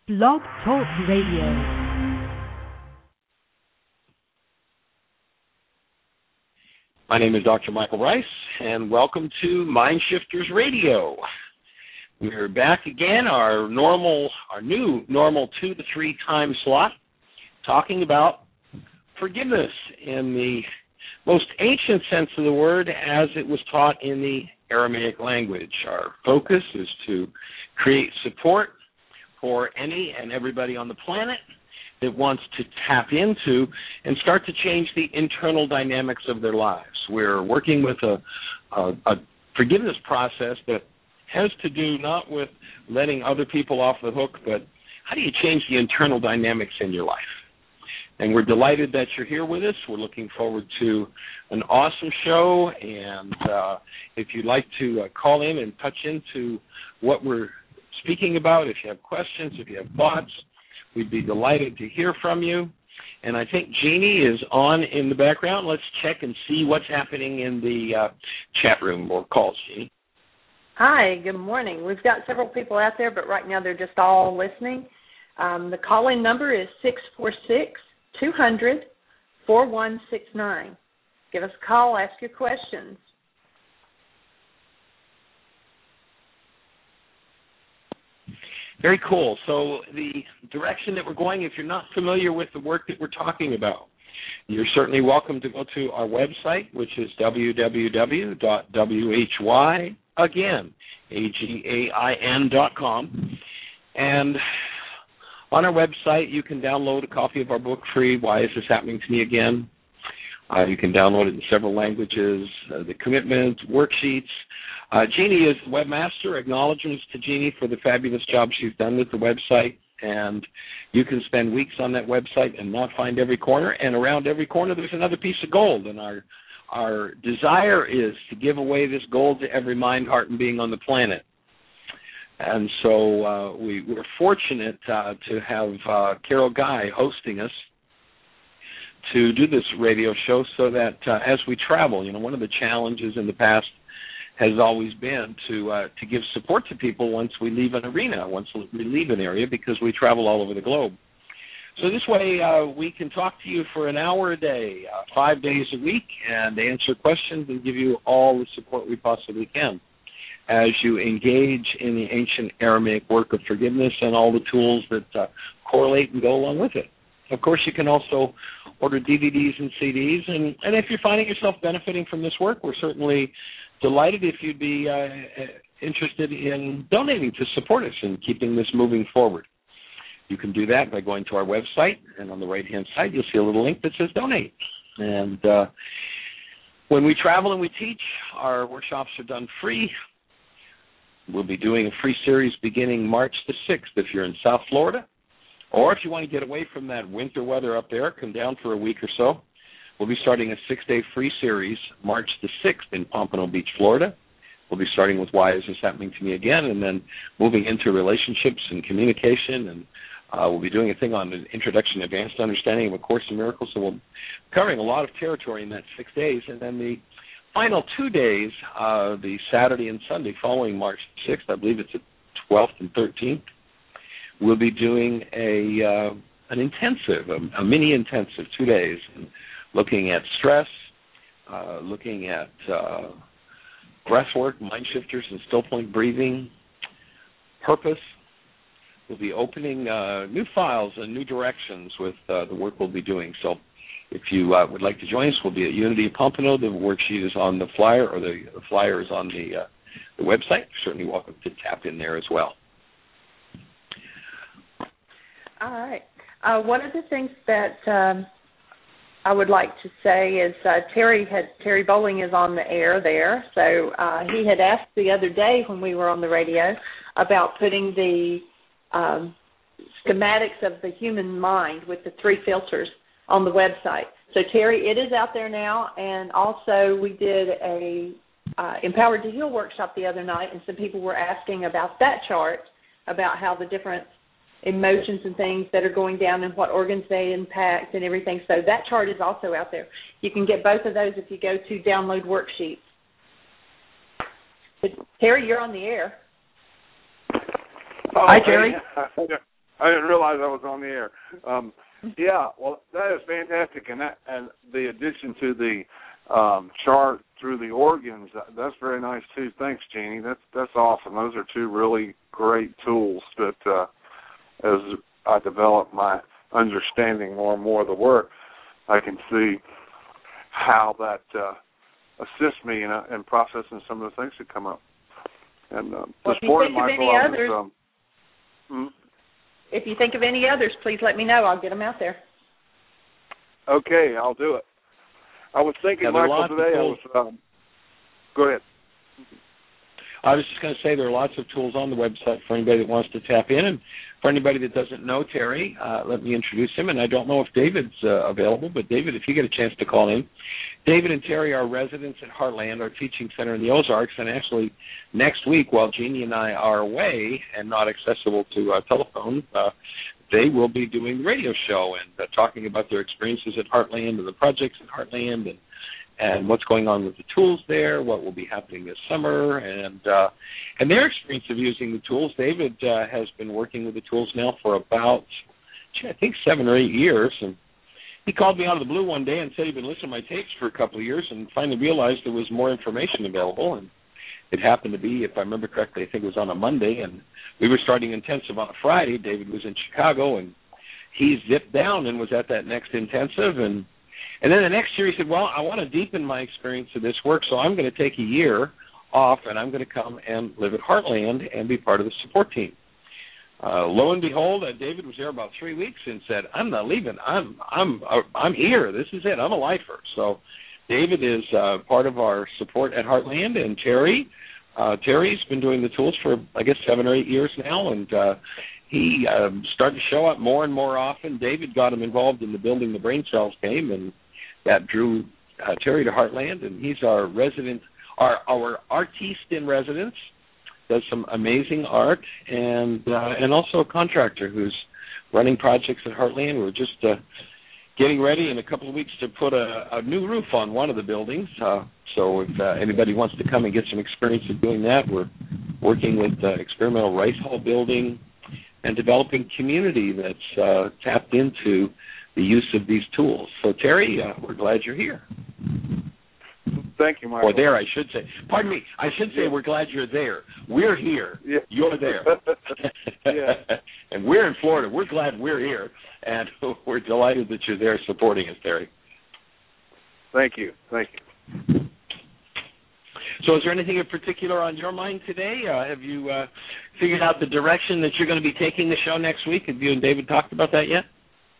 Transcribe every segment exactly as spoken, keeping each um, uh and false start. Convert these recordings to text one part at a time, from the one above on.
Blog Talk Radio. My name is Doctor Michael Rice, and welcome to Mind Shifters Radio. We're back again, our normal, our new normal two to three time slot, talking about forgiveness in the most ancient sense of the word as it was taught in the Aramaic language. Our focus is to create support for any and everybody on the planet that wants to tap into and start to change the internal dynamics of their lives. We're working with a, a, a forgiveness process that has to do not with letting other people off the hook, but how do you change the internal dynamics in your life? And we're delighted that you're here with us. We're looking forward to an awesome show, and uh, if you'd like to uh, call in and touch into what we're speaking about, if you have questions, if you have thoughts, we'd be delighted to hear from you. And I think Jeannie is on in the background. Let's check and see what's happening in the uh, chat room or calls, Jeannie. Hi, good morning. We've got several people out there, but right now they're just all listening. Um, the call-in number is six four six, two hundred, four one six nine. Give us a call, ask your questions. Very cool. So the direction that we're going, if you're not familiar with the work that we're talking about, you're certainly welcome to go to our website, which is w w w dot w h y, again, A G A I N dot com. And on our website, you can download a copy of our book free, Why Is This Happening to Me Again? Uh, you can download it in several languages, uh, the commitment, worksheets. Uh, Jeannie is the webmaster. Acknowledgments to Jeannie for the fabulous job she's done with the website. And you can spend weeks on that website and not find every corner. And around every corner, there's another piece of gold. And our our desire is to give away this gold to every mind, heart, and being on the planet. And so uh, we, we're fortunate uh, to have uh, Carol Guy hosting us to do this radio show so that uh, as we travel, you know, one of the challenges in the past has always been to uh, to give support to people once we leave an arena, once we leave an area, because we travel all over the globe. So this way uh, we can talk to you for an hour a day, uh, five days a week, and answer questions and give you all the support we possibly can as you engage in the ancient Aramaic work of forgiveness and all the tools that uh, correlate and go along with it. Of course, you can also order D V Ds and C Ds, and, and if you're finding yourself benefiting from this work, we're certainly delighted if you'd be uh, interested in donating to support us and keeping this moving forward. You can do that by going to our website, and on the right-hand side, you'll see a little link that says donate. And uh, when we travel and we teach, our workshops are done free. We'll be doing a free series beginning March the sixth if you're in South Florida. Or if you want to get away from that winter weather up there, come down for a week or so. We'll be starting a six-day free series March the sixth in Pompano Beach, Florida. We'll be starting with Why Is This Happening to Me Again, and then moving into relationships and communication. And uh, we'll be doing a thing on an introduction to advanced understanding of A Course in Miracles. So we'll be covering a lot of territory in that six days. And then the final two days, uh, the Saturday and Sunday following March sixth, I believe it's the twelfth and thirteenth, we'll be doing a uh, an intensive, a, a mini intensive, two days, and looking at stress, uh, looking at uh, breath work, mind shifters and still point breathing, purpose. We'll be opening uh, new files and new directions with uh, the work we'll be doing. So if you uh, would like to join us, we'll be at Unity Pompano. The worksheet is on the flyer, or the, the flyer is on the, uh, the website. You're certainly welcome to tap in there as well. All right. Uh, one of the things that um, I would like to say is uh, Terry had Terry Bowling is on the air there. So uh, he had asked the other day when we were on the radio about putting the um, schematics of the human mind with the three filters on the website. So Terry, it is out there now, and also we did a uh, Empowered to Heal workshop the other night, and some people were asking about that chart, about how the different emotions and things that are going down and what organs they impact and everything. So that chart is also out there. You can get both of those if you go to download worksheets. But Terry, you're on the air. Oh, Hi, Terry. Hey, I didn't realize I was on the air. Um, yeah, well, that is fantastic, and that and the addition to the um, chart through the organs, that's very nice too. Thanks, Jeannie. That's that's awesome. Those are two really great tools that, uh, as I develop my understanding more and more of the work, I can see how that uh, assists me in, uh, in processing some of the things that come up. And um, well, the sport of of any microbes. others, Um, hmm? If you think of any others, please let me know. I'll get them out there. Okay, I'll do it. I was thinking, yeah, Michael, today I was. Um, go ahead. I was just going to say there are lots of tools on the website for anybody that wants to tap in. And for anybody that doesn't know Terry, uh, let me introduce him. And I don't know if David's uh, available, but David, if you get a chance to call in. David and Terry are residents at Heartland, our teaching center in the Ozarks. And actually, next week, while Jeannie and I are away and not accessible to uh, telephone, uh, they will be doing the radio show and uh, talking about their experiences at Heartland and the projects at Heartland and and what's going on with the tools there, what will be happening this summer, and uh, and their experience of using the tools. David uh, has been working with the tools now for about, I think, seven or eight years. And he called me out of the blue one day and said he'd been listening to my tapes for a couple of years and finally realized there was more information available. And it happened to be, if I remember correctly, I think it was on a Monday, and we were starting intensive on a Friday. David was in Chicago, and he zipped down and was at that next intensive. And And then the next year he said, well, I want to deepen my experience of this work, so I'm going to take a year off, and I'm going to come and live at Heartland and be part of the support team. Uh, lo and behold, uh, David was there about three weeks and said, I'm not leaving. I'm I'm uh, I'm here. This is it. I'm a lifer. So David is uh, part of our support at Heartland, and Terry, uh, Terry's been doing the tools for, I guess, seven or eight years now, and uh, he um, started to show up more and more often. David got him involved in the Building the Brain Cells game, and that drew uh, Terry to Heartland, and he's our resident, our our artiste in residence, does some amazing art, and uh, and also a contractor who's running projects at Heartland. We're just uh, getting ready in a couple of weeks to put a, a new roof on one of the buildings. Uh, so if uh, anybody wants to come and get some experience of doing that, we're working with uh, Experimental Rice Hall Building and developing community that's uh, tapped into the use of these tools. So, Terry, uh, we're glad you're here. Thank you, Michael. Or there, I should say. Pardon me. I should say we're glad you're there. We're here. Yeah. You're there. Yeah. And we're in Florida. We're glad we're here, and we're delighted that you're there supporting us, Terry. Thank you. Thank you. So is there anything in particular on your mind today? Uh, have you uh, figured out the direction that you're going to be taking the show next week? Have you and David talked about that yet?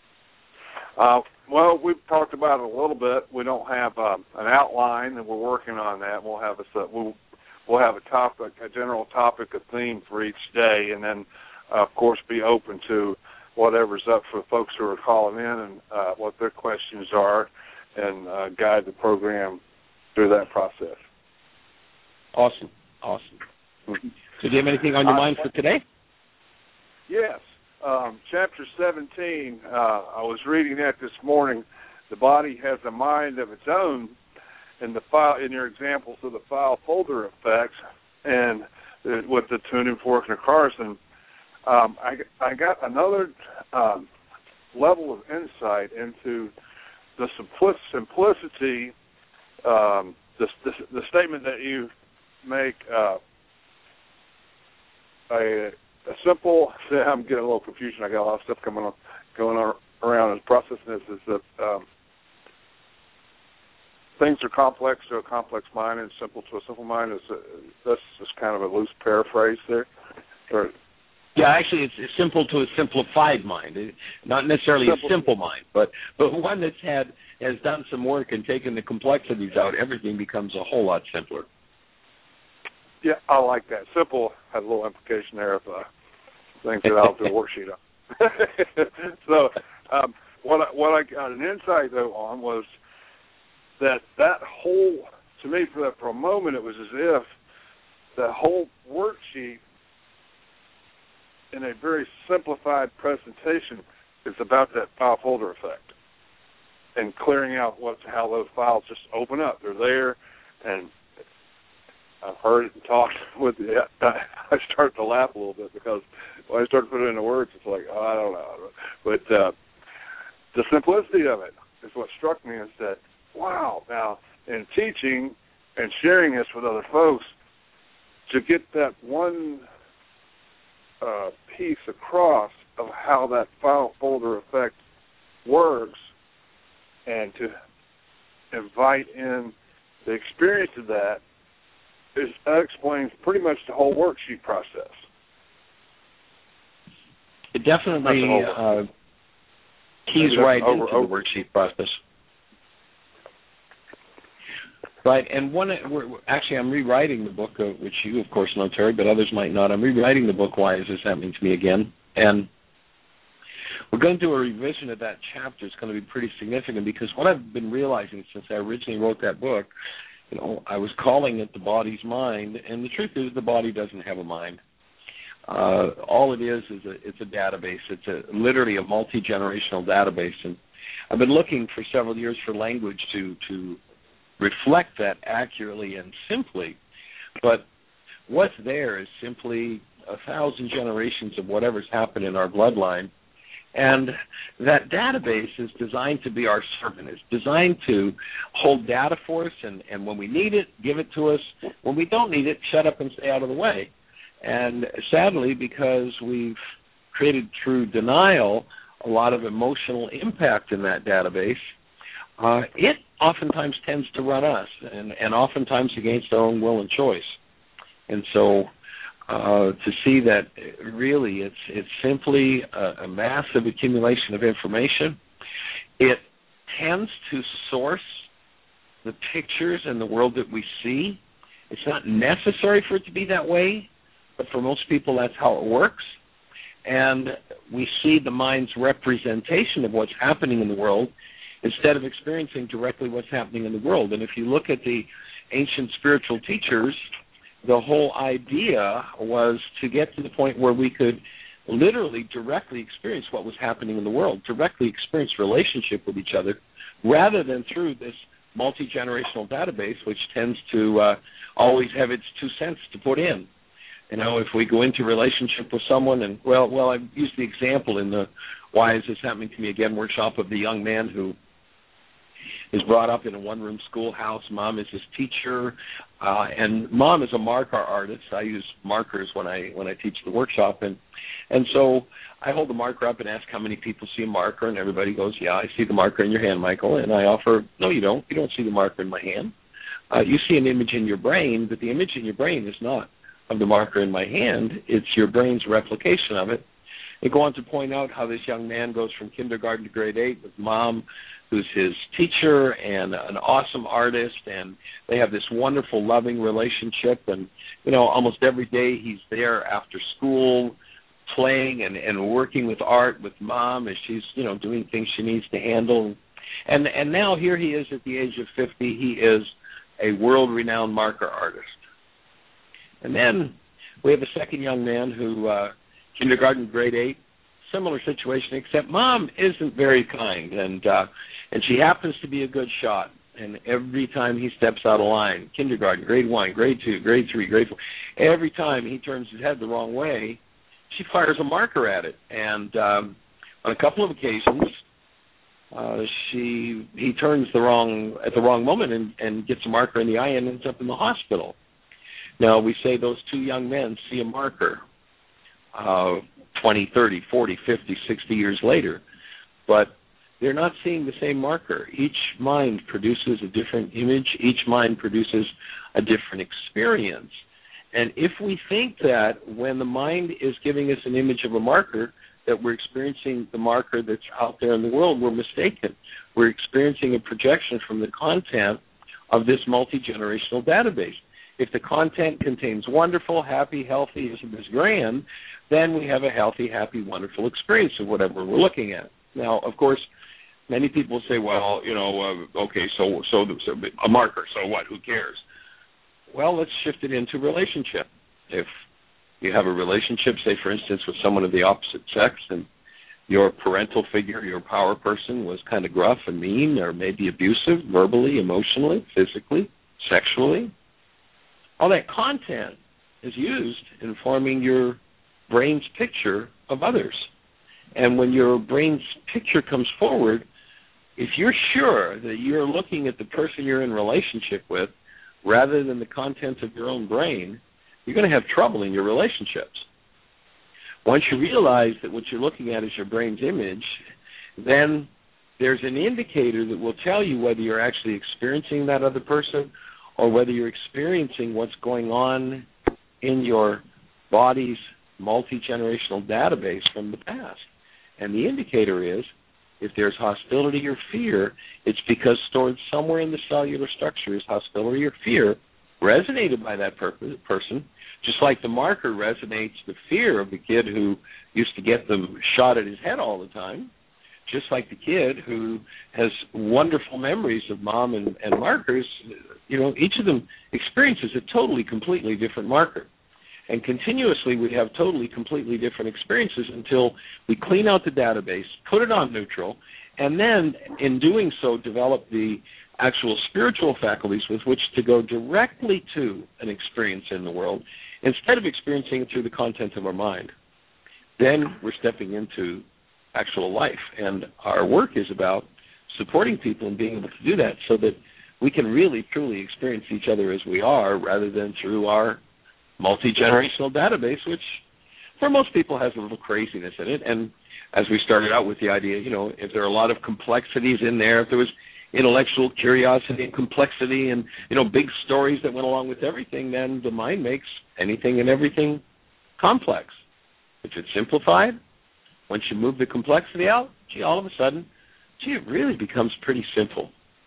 Uh, well, we've talked about it a little bit. We don't have uh, an outline, and we're working on that. We'll have a we'll we'll have a topic, a general topic, a theme for each day, and then, uh, of course, be open to whatever's up for folks who are calling in and uh, what their questions are, and uh, guide the program through that process. Awesome, awesome. So, do you have anything on your mind for today? Yes. Um, chapter seventeen, uh, I was reading that this morning. The body has a mind of its own, in the file, in your examples of the file folder effects, and uh, with the tuning fork and the Carson, um, I, I got another um, level of insight into the simplic- simplicity, um, the, the, the statement that you make, uh, a A simple, I'm getting a little confusion. I got a lot of stuff coming on, going on around as processing this. Is that um, things are complex to a complex mind and simple to a simple mind? Is a, that's just kind of a loose paraphrase there. Or, yeah, actually, it's, it's simple to a simplified mind. It, not necessarily simple. a simple mind, but but one that's had has done some work and taken the complexities out. Everything becomes a whole lot simpler. Yeah, I like that. Simple has a little implication there of uh, things that I'll do a worksheet on. so um, what, I, what I got an insight, though, on was that that whole, to me, for, that, for a moment, it was as if the whole worksheet in a very simplified presentation is about that file folder effect and clearing out what, how those files just open up. They're there, and I've heard it and talked with you. I start to laugh a little bit because when I start to put it into words, it's like, oh, I But uh, the simplicity of it is what struck me, is that, wow, now in teaching and sharing this with other folks, to get that one uh, piece across of how that file folder effect works, and to invite in the experience of that, is, that explains pretty much the whole worksheet process. It definitely uh, keys right over, into over. the worksheet process. Right, and one, we're, actually I'm rewriting the book, uh, which you of course know, Terry, but others might not. I'm rewriting the book, Why Is This Happening to Me Again? And we're going to do a revision of that chapter. It's going to be pretty significant, because what I've been realizing since I originally wrote that book, you know, I was calling it the body's mind, and the truth is the body doesn't have a mind. Uh, all it is is a, it's a database. It's a, literally a multi-generational database, and I've been looking for several years for language to to reflect that accurately and simply, but what's there is simply a thousand generations of whatever's happened in our bloodline, and that database is designed to be our servant. It's designed to hold data for us, and, and when we need it, give it to us. When we don't need it, shut up and stay out of the way. And sadly, because we've created through denial a lot of emotional impact in that database, uh, it oftentimes tends to run us, and, and oftentimes against our own will and choice. And so uh, to see that really it's it's simply a, a massive accumulation of information. It tends to source the pictures in the world that we see. It's not necessary for it to be that way, but for most people that's how it works. And we see the mind's representation of what's happening in the world instead of experiencing directly what's happening in the world. And if you look at the ancient spiritual teachers, the whole idea was to get to the point where we could literally directly experience what was happening in the world, directly experience relationship with each other, rather than through this multi-generational database, which tends to uh, always have its two cents to put in. You know, if we go into relationship with someone, and, well, well, I've used the example in the Why Is This Happening to Me Again workshop of the young man who is brought up in a one-room schoolhouse. Mom is his teacher, uh, and Mom is a marker artist. I use markers when I when I teach the workshop, and and so I hold the marker up and ask how many people see a marker, and everybody goes, yeah, I see the marker in your hand, Michael. And I offer, no, you don't. You don't see the marker in my hand. Uh, you see an image in your brain, but the image in your brain is not of the marker in my hand. It's your brain's replication of it. They go on to point out how this young man goes from kindergarten to grade eight with Mom, who's his teacher and an awesome artist, and they have this wonderful, loving relationship. And, you know, almost every day he's there after school playing and, and working with art with Mom as she's, you know, doing things she needs to handle. And and now here he is at the age of fifty. He is a world-renowned marker artist. And then we have a second young man who, uh, kindergarten, grade eight, similar situation, except Mom isn't very kind, and uh, and she happens to be a good shot. And every time he steps out of line, kindergarten, grade one, grade two, grade three, grade four, every time he turns his head the wrong way, she fires a marker at it. And um, on a couple of occasions, uh, she he turns the wrong at the wrong moment and, and gets a marker in the eye and ends up in the hospital. Now, we say those two young men see a marker uh, twenty, thirty, forty, fifty, sixty years later, but they're not seeing the same marker. Each mind produces a different image. Each mind produces a different experience. And if we think that when the mind is giving us an image of a marker, that we're experiencing the marker that's out there in the world, we're mistaken. We're experiencing a projection from the content of this multi-generational database. If the content contains wonderful, happy, healthy, isn't this grand, then we have a healthy, happy, wonderful experience of whatever we're looking at. Now, of course, many people say, well, you know, uh, okay, so, so so a marker, so what, who cares? Well, let's shift it into relationship. If you have a relationship, say, for instance, with someone of the opposite sex, and your parental figure, your power person, was kind of gruff and mean, or maybe abusive, verbally, emotionally, physically, sexually, all that content is used in forming your brain's picture of others. And when your brain's picture comes forward, if you're sure that you're looking at the person you're in relationship with rather than the contents of your own brain, you're going to have trouble in your relationships. Once you realize that what you're looking at is your brain's image, then there's an indicator that will tell you whether you're actually experiencing that other person or whether you're experiencing what's going on in your body's multi-generational database from the past. And the indicator is, if there's hostility or fear, it's because stored somewhere in the cellular structure is hostility or fear resonated by that per- person, just like the marker resonates the fear of the kid who used to get them shot at his head all the time, just like the kid who has wonderful memories of mom and, and markers. You know, each of them experiences a totally, completely different marker. And continuously we have totally, completely different experiences until we clean out the database, put it on neutral, and then in doing so develop the actual spiritual faculties with which to go directly to an experience in the world instead of experiencing it through the content of our mind. Then we're stepping into actual life. And our work is about supporting people and being able to do that so that we can really, truly experience each other as we are rather than through our multi-generational database, which for most people has a little craziness in it. And as we started out with the idea, you know, if there are a lot of complexities in there, if there was intellectual curiosity and complexity and, you know, big stories that went along with everything, then the mind makes anything and everything complex. If it's simplified, once you move the complexity out, gee, all of a sudden, gee, it really becomes pretty simple.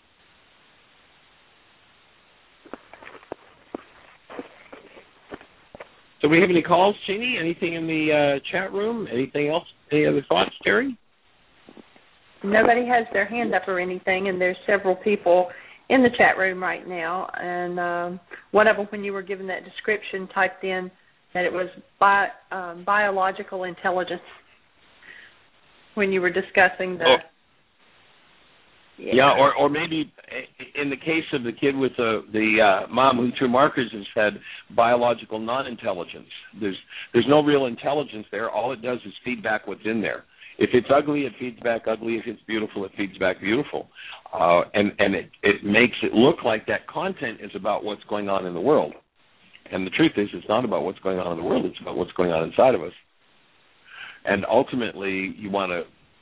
Do we have any calls, Jeannie? Anything in the uh, chat room? Anything else? Any other thoughts, Terry? Nobody has their hand up or anything, and there's several people in the chat room right now. And um, one of them, when you were given that description, typed in that it was bi- um, biological intelligence when you were discussing the... Oh. Yeah. yeah, or or maybe in the case of the kid with the the uh, mom who threw markers has had biological non-intelligence. There's there's no real intelligence there. All it does is feed back what's in there. If it's ugly, it feeds back ugly. If it's beautiful, it feeds back beautiful. Uh, and and it, it makes it look like that content is about what's going on in the world. And the truth is, it's not about what's going on in the world. It's about what's going on inside of us. And ultimately, you want to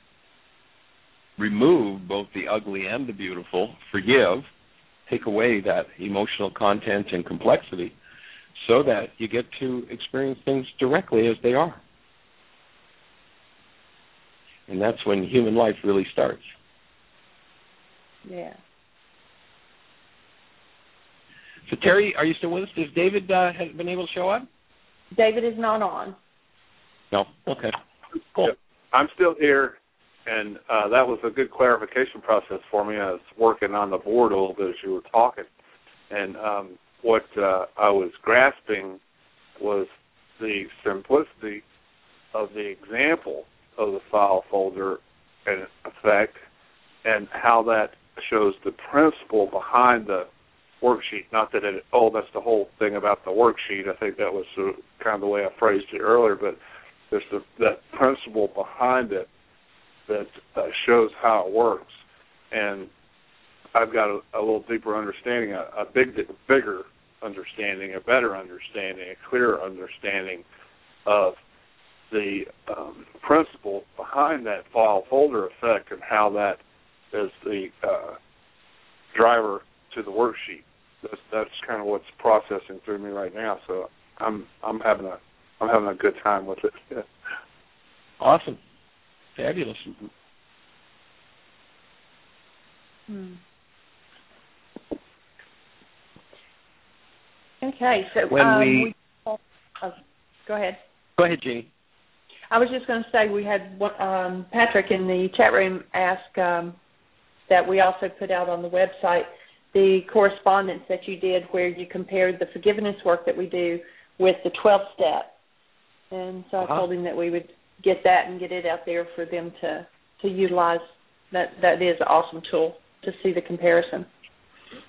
remove both the ugly and the beautiful, forgive, take away that emotional content and complexity so that you get to experience things directly as they are. And that's when human life really starts. Yeah. So, Terry, are you still with us? Has David uh, has been able to show up? David is not on. No? Okay. Cool. Yep. I'm still here. And uh, that was a good clarification process for me. I was working on the board a little bit as you were talking. And um, what uh, I was grasping was the simplicity of the example of the file folder and effect and how that shows the principle behind the worksheet. Not that it, oh, that's the whole thing about the worksheet. I think that was uh, kind of the way I phrased it earlier, but there's the, that principle behind it that uh, shows how it works. And I've got a, a little deeper understanding, a, a big, bigger understanding, a better understanding, a clearer understanding of the um, principle behind that file folder effect and how that is the uh, driver to the worksheet. That's, that's kind of what's processing through me right now. So I'm I'm having a I'm having a good time with it. Yeah. Awesome. Fabulous. Hmm. Okay, so when um, we, we oh, go ahead. Go ahead, Jeannie. I was just going to say we had um, Patrick in the chat room ask um, that we also put out on the website the correspondence that you did where you compared the forgiveness work that we do with the twelve step. And so uh-huh. I told him that we would get that and get it out there for them to, to utilize. That that is an awesome tool to see the comparison.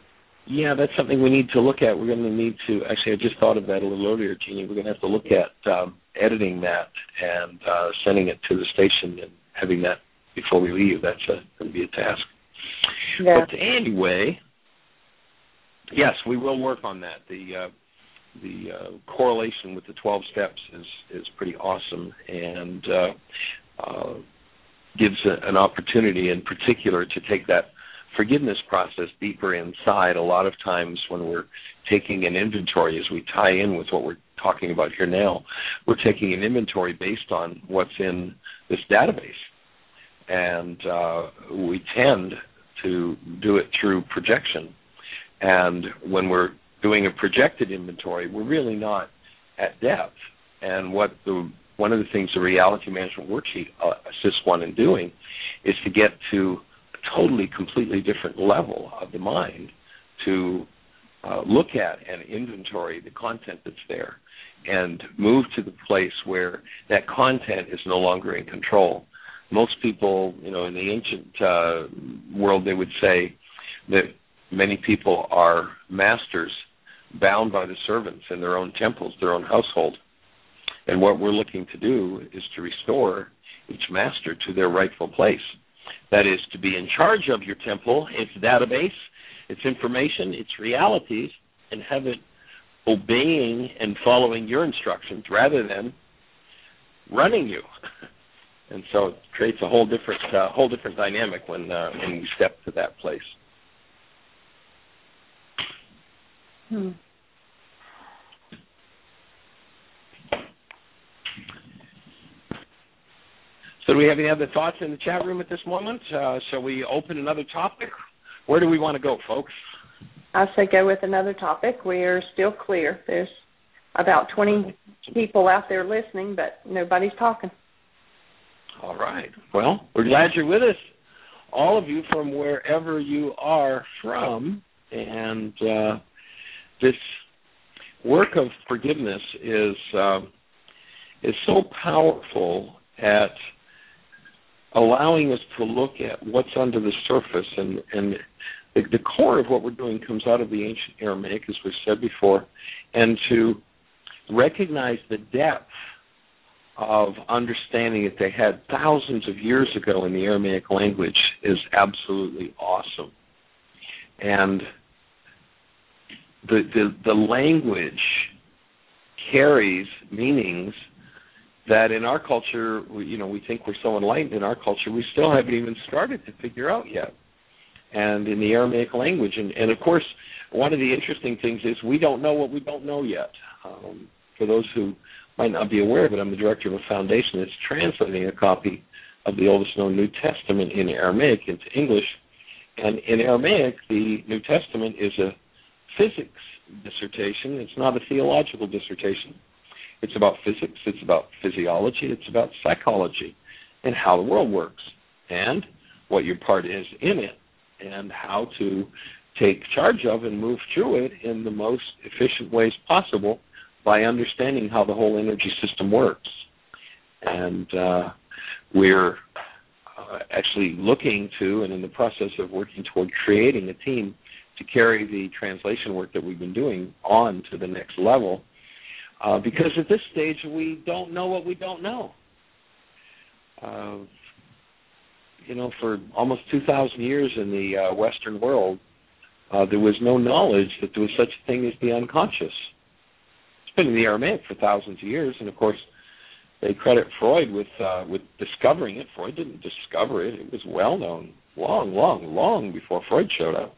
Yeah, that's something we need to look at. We're going to need to, actually, I just thought of that a little earlier, Jeannie. We're going to have to look at um, editing that and uh, sending it to the station and having that before we leave. That's going to be a task. Yeah. But anyway, yes, we will work on that. The uh, the uh, correlation with the twelve steps is, is pretty awesome and uh, uh, gives a, an opportunity in particular to take that forgiveness process deeper inside. A lot of times when we're taking an inventory, as we tie in with what we're talking about here now, we're taking an inventory based on what's in this database. And uh, we tend to do it through projection. And when we're doing a projected inventory, we're really not at depth. And what the one of the things the Reality Management Worksheet uh, assists one in doing is to get to a totally, completely different level of the mind to uh, look at and inventory the content that's there and move to the place where that content is no longer in control. Most people, you know, in the ancient uh, world, they would say that many people are masters bound by the servants in their own temples, their own household. And what we're looking to do is to restore each master to their rightful place. That is, to be in charge of your temple, its database, its information, its realities, and have it obeying and following your instructions rather than running you. And so it creates a whole different, uh, whole different dynamic when uh, when we step to that place. Hmm. So do we have any other thoughts in the chat room at this moment? Uh, shall we open another topic? Where do we want to go, folks? I say go with another topic. We are still clear. There's about twenty people out there listening, but nobody's talking. All right. Well, we're glad you're with us, all of you from wherever you are from. And uh, this work of forgiveness is uh, is so powerful at allowing us to look at what's under the surface. And, and the, the core of what we're doing comes out of the ancient Aramaic, as we've said before, and to recognize the depth of understanding that they had thousands of years ago in the Aramaic language is absolutely awesome. And the the, the language carries meanings that in our culture, we, you know, we think we're so enlightened in our culture, we still haven't even started to figure out yet. And in the Aramaic language, and, and of course, one of the interesting things is we don't know what we don't know yet. Um, for those who might not be aware of it, I'm the director of a foundation that's translating a copy of the oldest known New Testament in Aramaic into English. And in Aramaic, the New Testament is a physics dissertation. It's not a theological dissertation. It's about physics, it's about physiology, it's about psychology and how the world works and what your part is in it and how to take charge of and move through it in the most efficient ways possible by understanding how the whole energy system works. And uh, we're uh, actually looking to and in the process of working toward creating a team to carry the translation work that we've been doing on to the next level. Uh, because at this stage, we don't know what we don't know. Uh, you know, for almost two thousand years in the uh, Western world, uh, there was no knowledge that there was such a thing as the unconscious. It's been in the Aramaic for thousands of years, and of course, they credit Freud with uh, with discovering it. Freud didn't discover it; it was well known long, long, long before Freud showed up.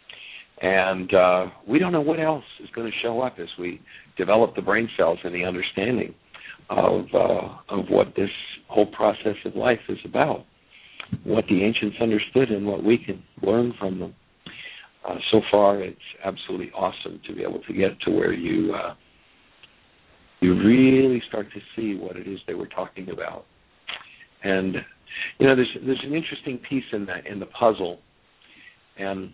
And uh, we don't know what else is going to show up as we develop the brain cells and the understanding of uh, of what this whole process of life is about, what the ancients understood and what we can learn from them. Uh, so far, it's absolutely awesome to be able to get to where you uh, you really start to see what it is they were talking about. And you know, there's there's an interesting piece in that in the puzzle, and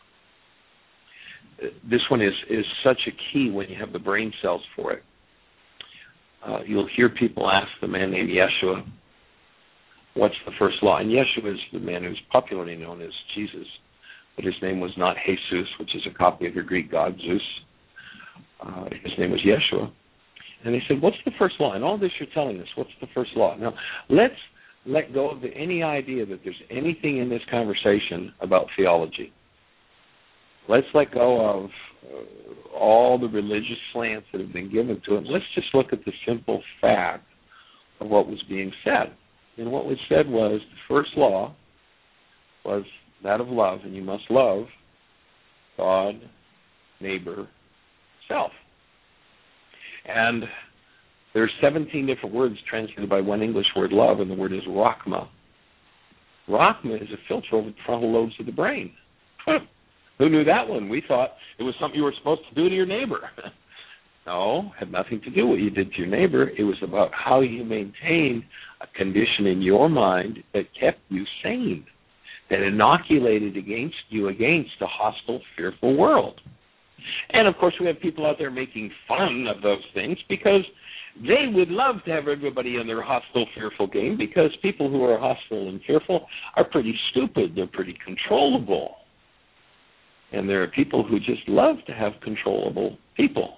this one is, is such a key when you have the brain cells for it. Uh, you'll hear people ask the man named Yeshua, what's the first law? And Yeshua is the man who's popularly known as Jesus, but his name was not Jesus, which is a copy of your Greek god Zeus. Uh, his name was Yeshua. And they said, what's the first law? And all this you're telling us, what's the first law? Now, let's let go of the, any idea that there's anything in this conversation about theology. Let's let go of uh, all the religious slants that have been given to it. Let's just look at the simple fact of what was being said. And what was said was the first law was that of love, and you must love God, neighbor, self. And there's seventeen different words translated by one English word, love, and the word is rachma. Rachma is a filter over the frontal lobes of the brain. Who knew that one? We thought it was something you were supposed to do to your neighbor. No, had nothing to do with what you did to your neighbor. It was about how you maintained a condition in your mind that kept you sane, that inoculated against you against a hostile, fearful world. And, of course, we have people out there making fun of those things because they would love to have everybody in their hostile, fearful game, because people who are hostile and fearful are pretty stupid. They're pretty controllable. And there are people who just love to have controllable people.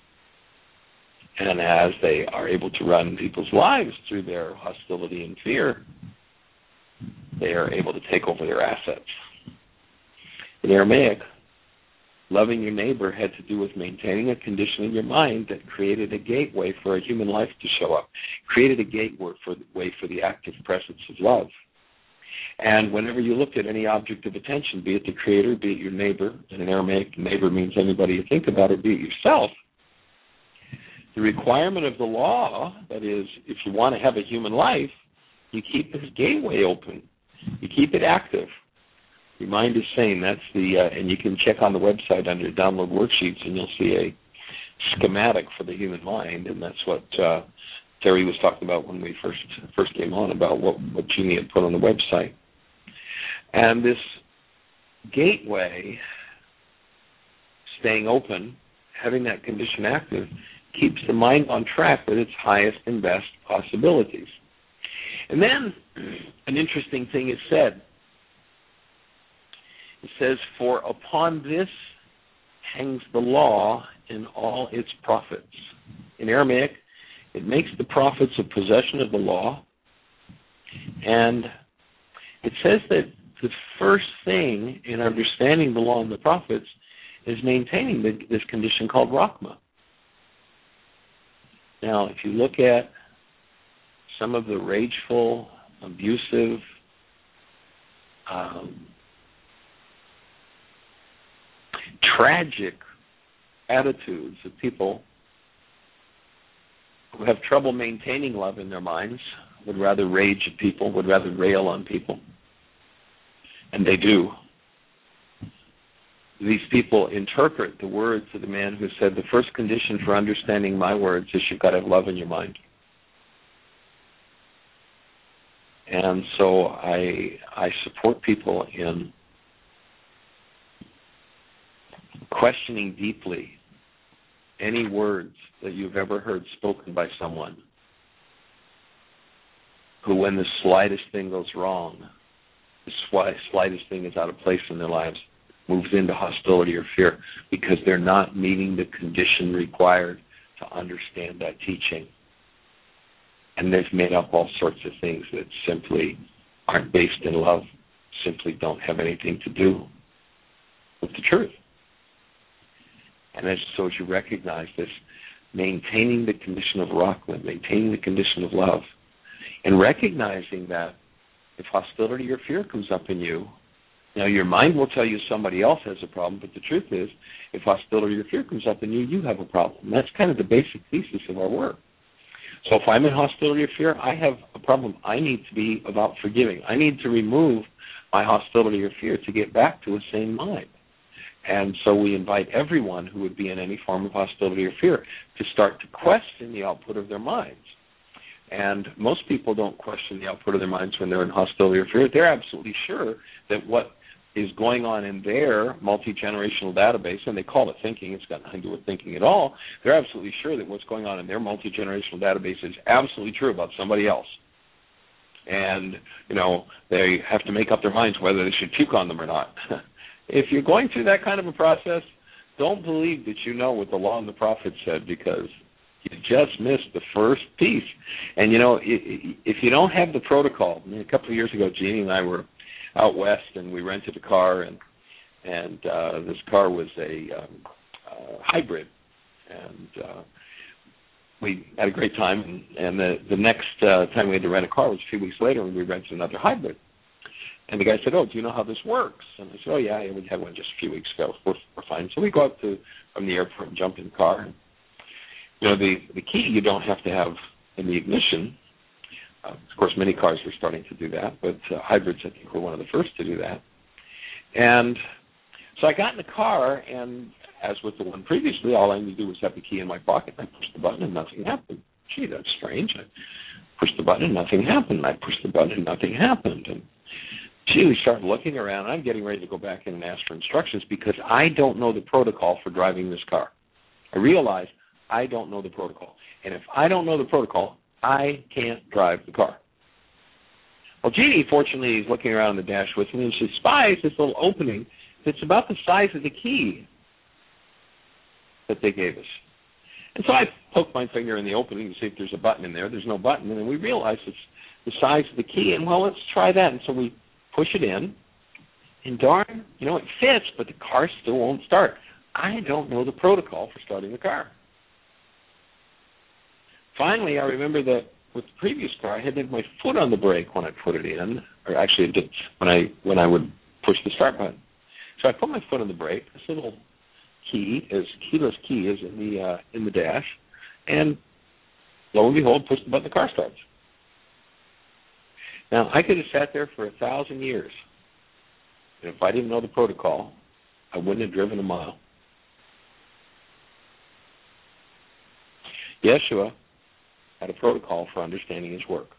And as they are able to run people's lives through their hostility and fear, they are able to take over their assets. In Aramaic, loving your neighbor had to do with maintaining a condition in your mind that created a gateway for a human life to show up, created a gateway for, way for the active presence of love. And whenever you looked at any object of attention, be it the creator, be it your neighbor, and in Aramaic, neighbor means anybody you think about, or be it yourself, the requirement of the law, that is, if you want to have a human life, you keep this gateway open. You keep it active. Your mind is sane. That's the, uh, and you can check on the website under download worksheets, and you'll see a schematic for the human mind, and that's what uh, Terry was talking about when we first first came on, about what, what Jeannie had put on the website. And this gateway, staying open, having that condition active, keeps the mind on track with its highest and best possibilities. And then an interesting thing is said. It says, for upon this hangs the law and all its prophets. In Aramaic, it makes the prophets a possession of the law. And it says that the first thing in understanding the law and the prophets is maintaining the, this condition called rachma. Now, if you look at some of the rageful, abusive, um, tragic attitudes of people who have trouble maintaining love in their minds, would rather rage at people, would rather rail on people, and they do. These people interpret the words of the man who said, the first condition for understanding my words is you've got to have love in your mind. And so I I support people in questioning deeply any words that you've ever heard spoken by someone who, when the slightest thing goes wrong, the slightest thing is out of place in their lives, moves into hostility or fear because they're not meeting the condition required to understand that teaching. And they've made up all sorts of things that simply aren't based in love, simply don't have anything to do with the truth. And as, so as you recognize this, maintaining the condition of rachma, maintaining the condition of love, and recognizing that if hostility or fear comes up in you, now your mind will tell you somebody else has a problem, but the truth is, if hostility or fear comes up in you, you have a problem. And that's kind of the basic thesis of our work. So if I'm in hostility or fear, I have a problem. I need to be about forgiving. I need to remove my hostility or fear to get back to a sane mind. And so we invite everyone who would be in any form of hostility or fear to start to question the output of their minds. And most people don't question the output of their minds when they're in hostility or fear. They're absolutely sure that what is going on in their multi-generational database, and they call it thinking, it's got nothing to do with thinking at all, they're absolutely sure that what's going on in their multi-generational database is absolutely true about somebody else. And, you know, they have to make up their minds whether they should puke on them or not. if you're going through that kind of a process, don't believe that you know what the law and the prophets said, because you just missed the first piece. And, you know, if you don't have the protocol, I mean, a couple of years ago, Jeannie and I were out west, and we rented a car, and and uh, this car was a um, uh, hybrid, and uh, we had a great time. And, and the, the next uh, time we had to rent a car was a few weeks later, and we rented another hybrid. And the guy said, "Oh, do you know how this works?" And I said, "Oh, yeah, we had one just a few weeks ago. We're, we're fine." So we go up to from the airport and jump in the car. And, you know, the, the key you don't have to have in the ignition. Uh, of course, many cars were starting to do that, but uh, hybrids, I think, were one of the first to do that. And so I got in the car, and as with the one previously, all I needed to do was have the key in my pocket. I pushed the button, and nothing happened. Gee, that's strange. I pushed the button, and nothing happened. I pushed the button, and nothing happened. And gee, we started looking around. I'm getting ready to go back in and ask for instructions because I don't know the protocol for driving this car. I realized I don't know the protocol. And if I don't know the protocol, I can't drive the car. Well, Jeannie, fortunately, is looking around the dash with me, and she spies this little opening that's about the size of the key that they gave us. And so I poked my finger in the opening to see if there's a button in there. There's no button. And then we realized it's the size of the key. And, well, let's try that. And so we push it in, and darn, you know, it fits, but the car still won't start. I don't know the protocol for starting the car. Finally, I remember that with the previous car, I had to have my foot on the brake when I put it in, or actually just when I when I would push the start button. So I put my foot on the brake. This little key, is keyless key, is in the uh, in the dash, and lo and behold, push the button, the car starts. Now, I could have sat there for a thousand years, and if I didn't know the protocol, I wouldn't have driven a mile. Yeshua had a protocol for understanding his work.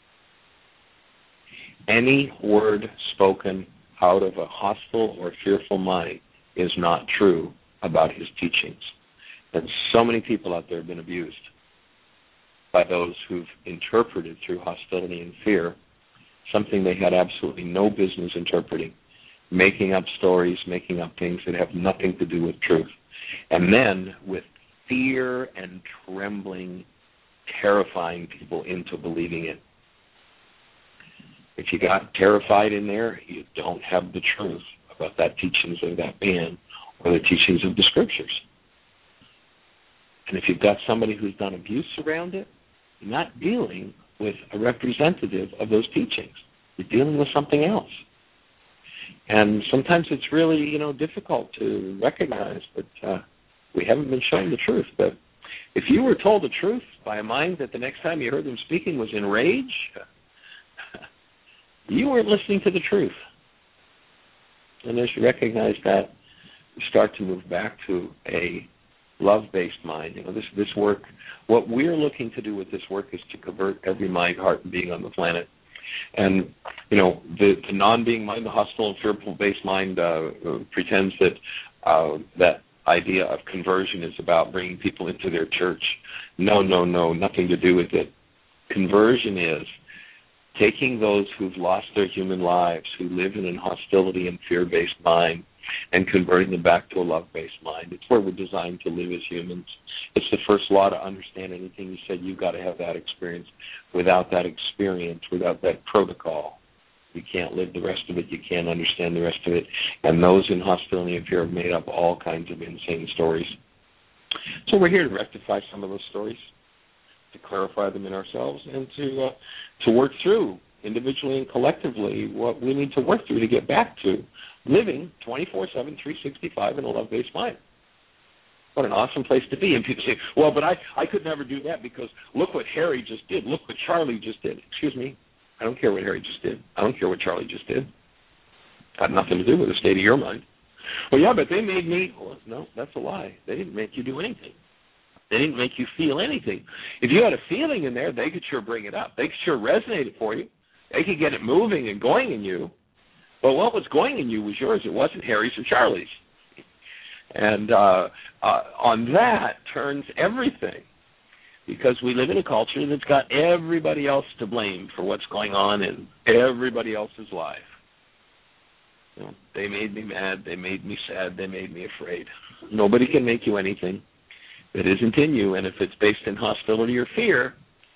Any word spoken out of a hostile or fearful mind is not true about his teachings. And so many people out there have been abused by those who've interpreted through hostility and fear something they had absolutely no business interpreting, making up stories, making up things that have nothing to do with truth. And then with fear and trembling, terrifying people into believing it. If you got terrified in there, you don't have the truth about that teachings of that man or the teachings of the scriptures. And if you've got somebody who's done abuse around it, you're not dealing with a representative of those teachings. You're dealing with something else. And sometimes it's really, you know, difficult to recognize that uh, we haven't been shown the truth. But if you were told the truth by a mind that the next time you heard them speaking was in rage, you weren't listening to the truth. And as you recognize that, you start to move back to a love-based mind. You know, this this work, what we're looking to do with this work is to convert every mind, heart, and being on the planet. And, you know, the, the non-being mind, the hostile and fearful-based mind uh, pretends that uh, that idea of conversion is about bringing people into their church. No, no, no, nothing to do with it. Conversion is taking those who've lost their human lives, who live in a hostility and fear-based mind, and converting them back to a love-based mind. It's where we're designed to live as humans. It's the first law to understand anything you said. You've got to have that experience. Without that experience, without that protocol, you can't live the rest of it. You can't understand the rest of it. And those in hostility and fear have made up all kinds of insane stories. So we're here to rectify some of those stories, to clarify them in ourselves, and to uh, to work through individually and collectively what we need to work through to get back to living twenty-four seven, three sixty-five in a love-based mind. What an awesome place to be. And people say, well, but I, I could never do that because look what Harry just did. Look what Charlie just did. Excuse me. I don't care what Harry just did. I don't care what Charlie just did. Got nothing to do with the state of your mind. Well, yeah, but they made me. Well, no, that's a lie. They didn't make you do anything. They didn't make you feel anything. If you had a feeling in there, they could sure bring it up. They could sure resonate it for you. They could get it moving and going in you. But what was going in you was yours. It wasn't Harry's or Charlie's. And uh, uh, on that turns everything, because we live in a culture that's got everybody else to blame for what's going on in everybody else's life. You know, they made me mad, they made me sad, they made me afraid. Nobody can make you anything that isn't in you, and if it's based in hostility or fear,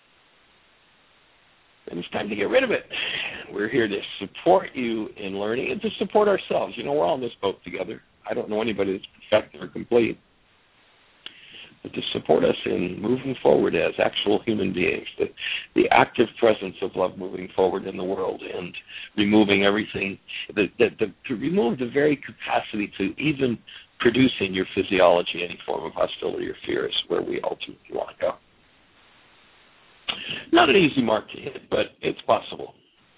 then it's time to get rid of it. We're here to support you in learning and to support ourselves. You know, we're all in this boat together. I don't know anybody that's perfect or complete. But to support us in moving forward as actual human beings, the, the active presence of love moving forward in the world and removing everything, the, the, the, to remove the very capacity to even produce in your physiology any form of hostility or fear is where we ultimately want to go. Not an easy mark to hit, but it's possible.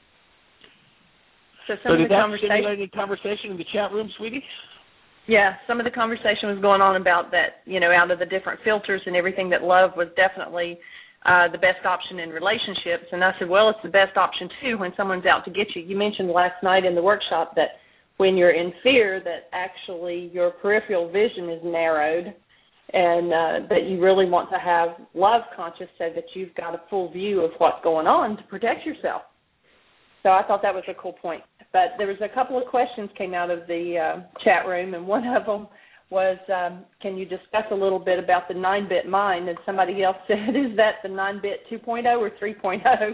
So, some so of did the that conversation- stimulate any conversation in the chat room, sweetie? Yeah, some of the conversation was going on about that, you know, out of the different filters and everything, that love was definitely uh, the best option in relationships. And I said, well, it's the best option, too, when someone's out to get you. You mentioned last night in the workshop that when you're in fear, that actually your peripheral vision is narrowed, and uh, that you really want to have love conscious so that you've got a full view of what's going on to protect yourself. So I thought that was a cool point. But there was a couple of questions came out of the uh, chat room, and one of them was, um, can you discuss a little bit about the nine-bit mind? And somebody else said, is that the nine-bit two point oh or three point oh?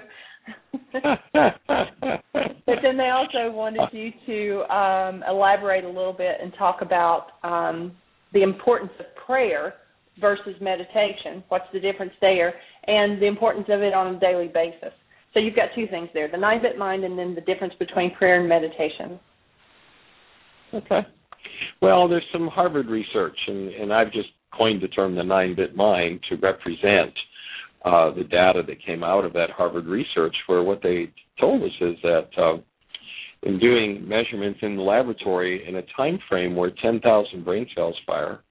But then they also wanted you to um, elaborate a little bit and talk about um, the importance of prayer versus meditation. What's the difference there? And the importance of it on a daily basis. So you've got two things there, the nine-bit mind and then the difference between prayer and meditation. Okay. Well, there's some Harvard research, and, and I've just coined the term the nine-bit mind to represent uh, the data that came out of that Harvard research, where what they told us is that uh, in doing measurements in the laboratory in a time frame where ten thousand brain cells fire,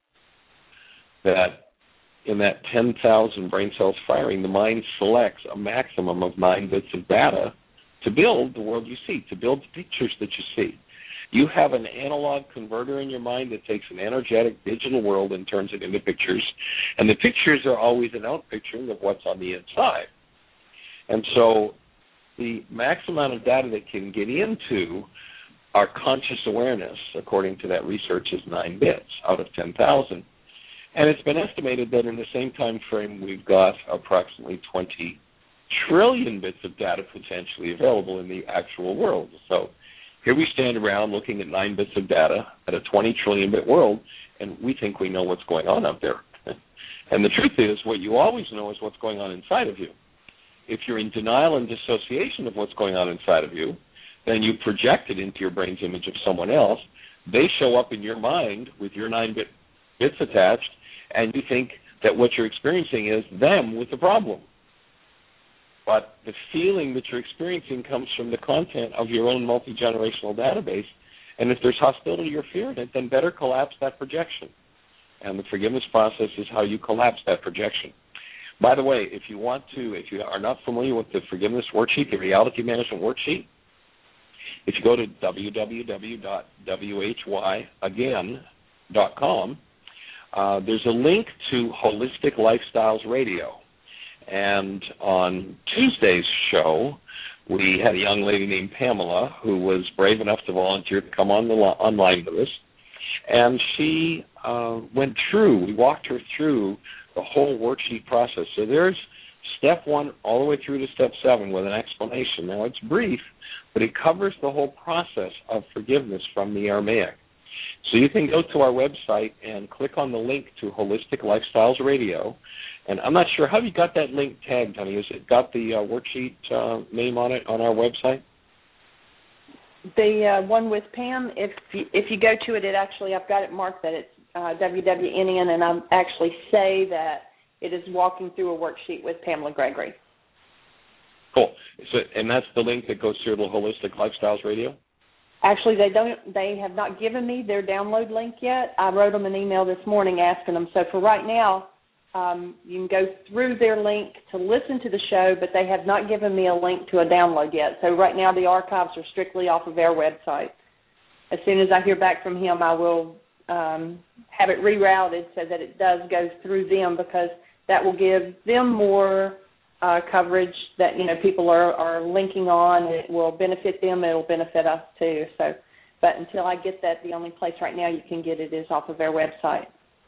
that in that ten thousand brain cells firing, the mind selects a maximum of nine bits of data to build the world you see, to build the pictures that you see. You have an analog converter in your mind that takes an energetic digital world and turns it into pictures, and the pictures are always an outpicturing of what's on the inside. And so the max amount of data that can get into our conscious awareness, according to that research, is nine bits out of ten thousand. And it's been estimated that in the same time frame, we've got approximately twenty trillion bits of data potentially available in the actual world. So here we stand around looking at nine bits of data at a twenty trillion bit world, and we think we know what's going on out there. And the truth is, what you always know is what's going on inside of you. If you're in denial and dissociation of what's going on inside of you, then you project it into your brain's image of someone else. They show up in your mind with your nine-bit bits attached, and you think that what you're experiencing is them with the problem. But the feeling that you're experiencing comes from the content of your own multi-generational database, and if there's hostility or fear in it, then better collapse that projection. And the forgiveness process is how you collapse that projection. By the way, if you want to, if you are not familiar with the forgiveness worksheet, the reality management worksheet, if you go to w w w dot w h y again dot com, uh, there's a link to Holistic Lifestyles Radio. And on Tuesday's show, we had a young lady named Pamela who was brave enough to volunteer to come on the lo- online with us. And she uh, went through, we walked her through the whole worksheet process. So there's step one all the way through to step seven with an explanation. Now, it's brief, but it covers the whole process of forgiveness from the Aramaic. So you can go to our website and click on the link to Holistic Lifestyles Radio. And I'm not sure, how have you got that link tagged, honey? Has it got the uh, worksheet uh, name on it on our website? The uh, one with Pam, if you, if you go to it, it actually, I've got it marked that it's uh, W W N N, and I actually say that it is walking through a worksheet with Pamela Gregory. Cool. So, and that's the link that goes through the Holistic Lifestyles Radio? Actually, they don't. They have not given me their download link yet. I wrote them an email this morning asking them. So for right now, um, you can go through their link to listen to the show, but they have not given me a link to a download yet. So right now the archives are strictly off of our website. As soon as I hear back from him, I will um, have it rerouted so that it does go through them, because that will give them more uh, coverage that, you know, people are, are linking on. It will benefit them. It will benefit us too. So But until I get that, the only place right now you can get it is off of our website.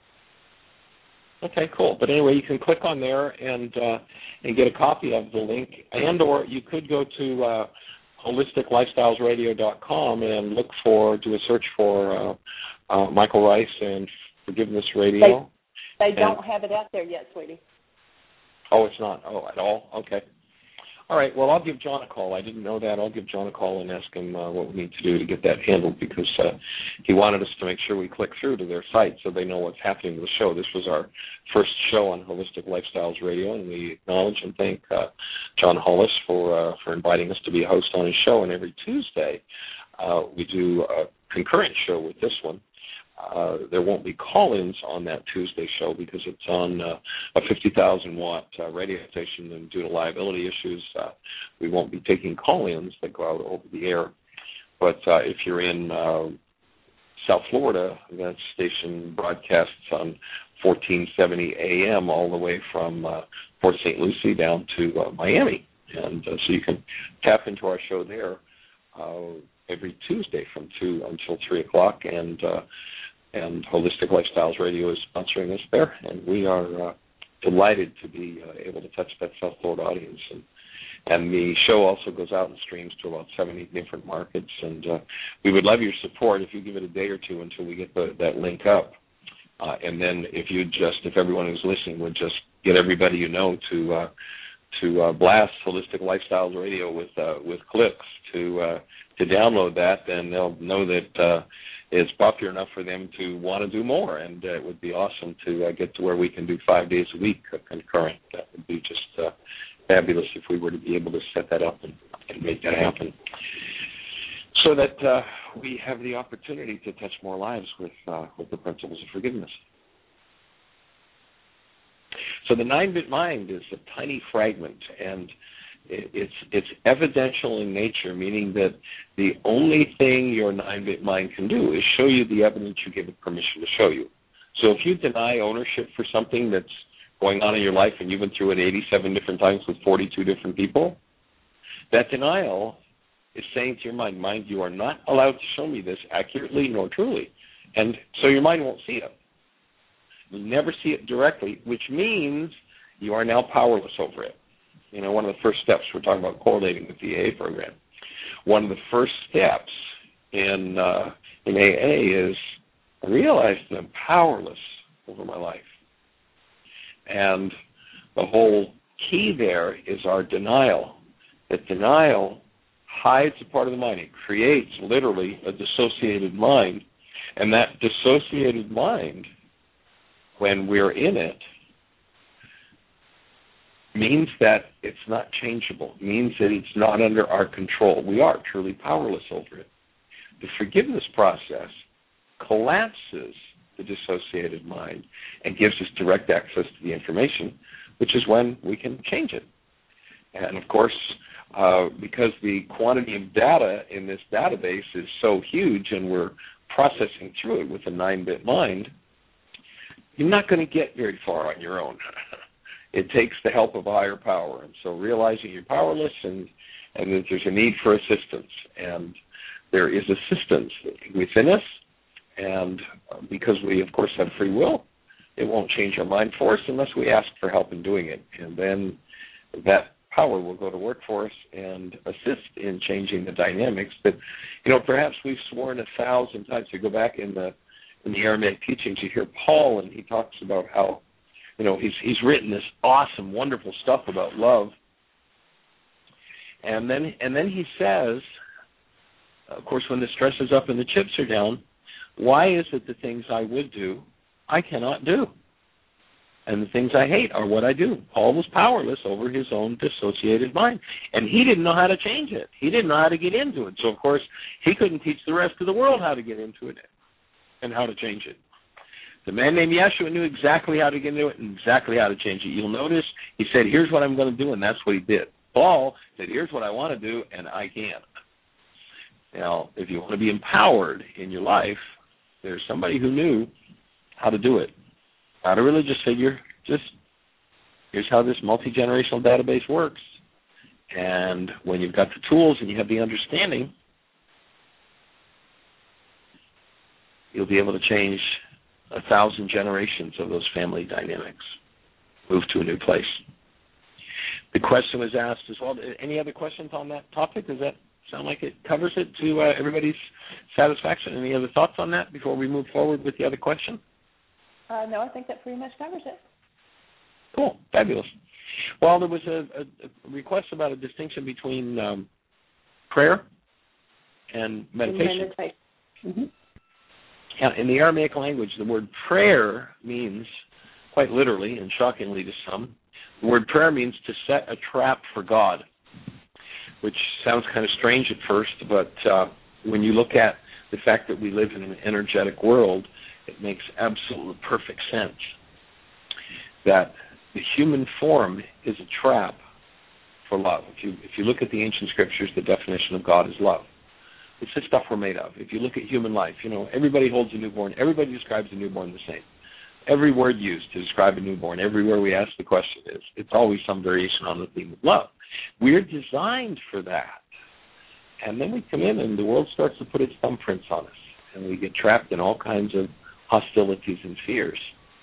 Okay, cool. But anyway, you can click on there and uh, and get a copy of the link, and or you could go to uh, holistic lifestyles radio dot com and look for, do a search for uh, uh, Michael Ryce and Forgiveness Radio. They, they and, don't have it out there yet, sweetie. Oh, it's not? Oh, at all? Okay. All right, well, I'll give John a call. I didn't know that. I'll give John a call and ask him uh, what we need to do to get that handled, because uh, he wanted us to make sure we click through to their site so they know what's happening with the show. This was our first show on Holistic Lifestyles Radio, and we acknowledge and thank uh, John Hollis for uh, for inviting us to be a host on his show. And every Tuesday uh, we do a concurrent show with this one. Uh, there won't be call-ins on that Tuesday show because it's on uh, a fifty thousand watt uh, radio station, and due to liability issues, uh, we won't be taking call-ins that go out over the air. But uh, if you're in uh, South Florida, that station broadcasts on fourteen seventy A M all the way from uh, Port Saint Lucie down to uh, Miami. And uh, so you can tap into our show there uh, every Tuesday from two until three o'clock, and uh, and Holistic Lifestyles Radio is sponsoring us there, and we are uh, delighted to be uh, able to touch that South Florida audience. And, and the show also goes out and streams to about seventy different markets, and uh, we would love your support if you give it a day or two until we get the, that link up. Uh, and then if you just, if everyone who's listening would just get everybody you know to uh, to uh, blast Holistic Lifestyles Radio with uh, with clicks to uh, to download that, then they'll know that uh, it's popular enough for them to want to do more, and uh, it would be awesome to uh, get to where we can do five days a week uh, concurrent. That would be just uh, fabulous if we were to be able to set that up and, and make that happen, so that uh, we have the opportunity to touch more lives with uh, with the principles of forgiveness. So the nine-bit mind is a tiny fragment, and it's it's evidential in nature, meaning that the only thing your nine-bit mind can do is show you the evidence you give it permission to show you. So if you deny ownership for something that's going on in your life and you've been through it eighty-seven different times with forty-two different people, that denial is saying to your mind, mind, you are not allowed to show me this accurately nor truly. And so your mind won't see it. You never see it directly, which means you are now powerless over it. You know, one of the first steps, we're talking about correlating with the A A program. One of the first steps in uh, in A A is I realize that I'm powerless over my life. And the whole key there is our denial. That denial hides a part of the mind. It creates literally a dissociated mind. And that dissociated mind, when we're in it, means that it's not changeable, means that it's not under our control. We are truly powerless over it. The forgiveness process collapses the dissociated mind and gives us direct access to the information, which is when we can change it. And, of course, uh, because the quantity of data in this database is so huge and we're processing through it with a nine-bit mind, you're not going to get very far on your own. It takes the help of a higher power. And so realizing you're powerless and, and that there's a need for assistance. And there is assistance within us. And because we, of course, have free will, it won't change our mind for us unless we ask for help in doing it. And then that power will go to work for us and assist in changing the dynamics that, you know, perhaps we've sworn a thousand times. To go back in the in the Aramaic teachings, you hear Paul, and he talks about how, you know, he's he's written this awesome, wonderful stuff about love. And then and then he says, of course, when the stress is up and the chips are down, why is it the things I would do, I cannot do? And the things I hate are what I do. Paul was powerless over his own dissociated mind. And he didn't know how to change it. He didn't know how to get into it. So, of course, he couldn't teach the rest of the world how to get into it and how to change it. The man named Yeshua knew exactly how to get into it and exactly how to change it. You'll notice he said, here's what I'm going to do, and that's what he did. Paul said, here's what I want to do, and I can. Now, if you want to be empowered in your life, there's somebody who knew how to do it. Not a religious figure, just here's how this multi-generational database works. And when you've got the tools and you have the understanding, you'll be able to change a thousand generations of those family dynamics. Move to a new place. The question was asked as well. Any other questions on that topic? Does that sound like it covers it to uh, everybody's satisfaction? Any other thoughts on that before we move forward with the other question? Uh, no, I think that pretty much covers it. Cool. Fabulous. Well, there was a, a, a request about a distinction between um, prayer and meditation. Meditation. Mm-hmm. Yeah, in the Aramaic language, the word prayer means, quite literally and shockingly to some, the word prayer means to set a trap for God, which sounds kind of strange at first, but uh, when you look at the fact that we live in an energetic world, it makes absolute perfect sense that the human form is a trap for love. If you if you look at the ancient scriptures, the definition of God is love. It's the stuff we're made of. If you look at human life, you know, everybody holds a newborn. Everybody describes a newborn the same. Every word used to describe a newborn, everywhere we ask the question is, it's always some variation on the theme of love. We're designed for that. And then we come in and the world starts to put its thumbprints on us. And we get trapped in all kinds of hostilities and fears.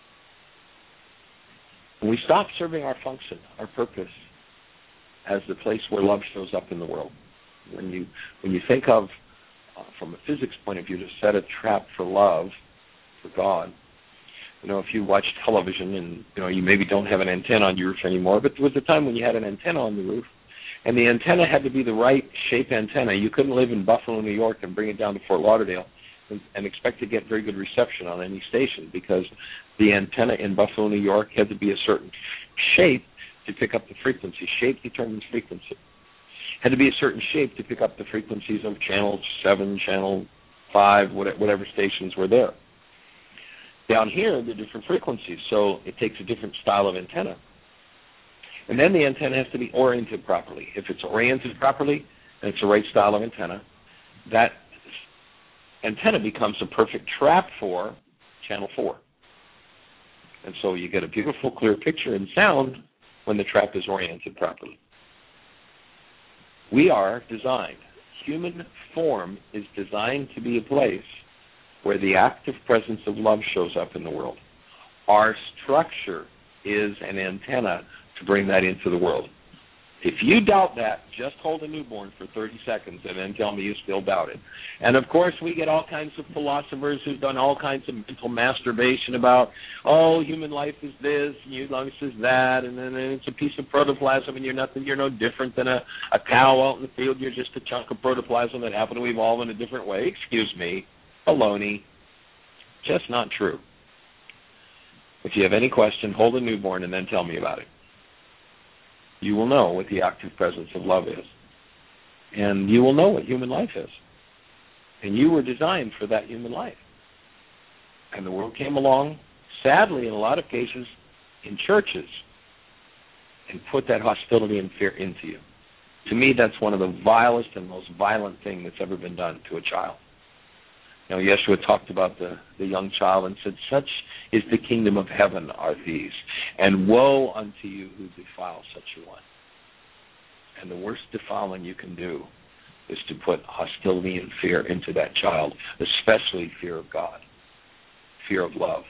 And we stop serving our function, our purpose, as the place where love shows up in the world. When you when you think of, uh, from a physics point of view, to set a trap for love, for God, you know, if you watch television and, you know, you maybe don't have an antenna on your roof anymore, but there was a time when you had an antenna on the roof, and the antenna had to be the right shape antenna. You couldn't live in Buffalo, New York, and bring it down to Fort Lauderdale and, and expect to get very good reception on any station, because the antenna in Buffalo, New York had to be a certain shape to pick up the frequency. Shape determines frequency. Had to be a certain shape to pick up the frequencies of channel seven, channel five, whatever stations were there. Down here, they're different frequencies, so it takes a different style of antenna. And then the antenna has to be oriented properly. If it's oriented properly and it's the right style of antenna, that antenna becomes a perfect trap for channel four. And so you get a beautiful, clear picture and sound when the trap is oriented properly. We are designed. Human form is designed to be a place where the active presence of love shows up in the world. Our structure is an antenna to bring that into the world. If you doubt that, just hold a newborn for thirty seconds and then tell me you still doubt it. And, of course, we get all kinds of philosophers who've done all kinds of mental masturbation about, oh, human life is this, human life is that, and then it's a piece of protoplasm and you're nothing, you're no different than a, a cow out in the field. You're just a chunk of protoplasm that happened to evolve in a different way. Excuse me. Baloney. Just not true. If you have any question, hold a newborn and then tell me about it. You will know what the active presence of love is. And you will know what human life is. And you were designed for that human life. And the world came along, sadly, in a lot of cases, in churches, and put that hostility and fear into you. To me, that's one of the vilest and most violent things that's ever been done to a child. You know, Yeshua talked about the, the young child and said, such is the kingdom of heaven are these, and woe unto you who defile such a one. And the worst defiling you can do is to put hostility and fear into that child, especially fear of God, fear of love.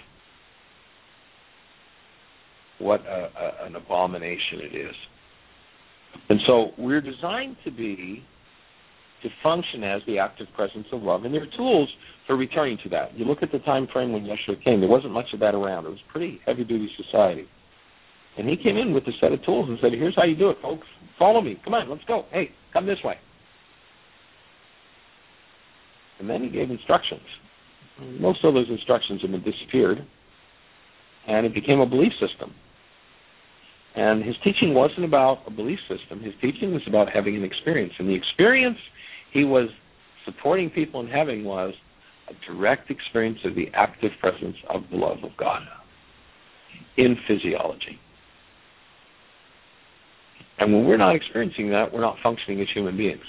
What a, a, an abomination it is. And so we're designed to be to function as the active presence of love. And there are tools for returning to that. You look at the time frame when Yeshua came, there wasn't much of that around. It was a pretty heavy-duty society. And he came in with a set of tools and said, here's how you do it, folks. Follow me. Come on, let's go. Hey, come this way. And then he gave instructions. Most of those instructions have been disappeared, and it became a belief system. And his teaching wasn't about a belief system. His teaching was about having an experience. And the experience he was supporting people in having was a direct experience of the active presence of the love of God in physiology. And when we're not experiencing that, we're not functioning as human beings.